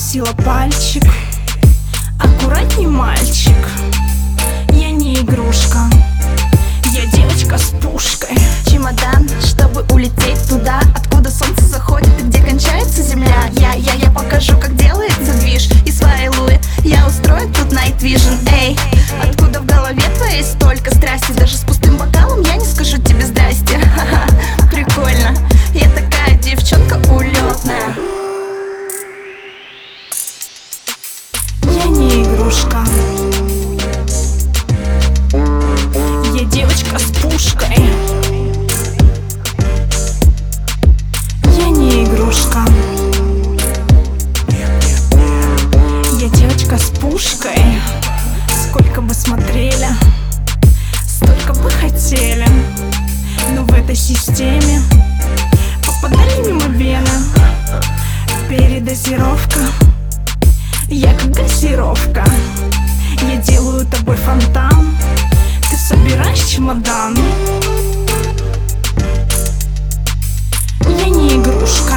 прикусила пальчик. Аккуратней, мальчик. Я не игрушка, я девочка с пушкой. Чемодан, чтобы улететь туда, откуда солнце заходит и где кончается земля. Я покажу, как делается движ. И свои луи я устрою тут Night Vision. Эй, откуда в голове твоей столько страсти? Даже с пустым бокалом я не скажу тебе здрасте. Ха-ха, прикольно, я такая девчонка улетная. Я не игрушка, я девочка с пушкой. Я не игрушка, я девочка с пушкой. Сколько бы смотрели, столько бы хотели, но в этой системе попадали мимо вены. Передозировка, я как газировка. Я делаю тобой фонтан, ты собираешь чемодан. Я не игрушка,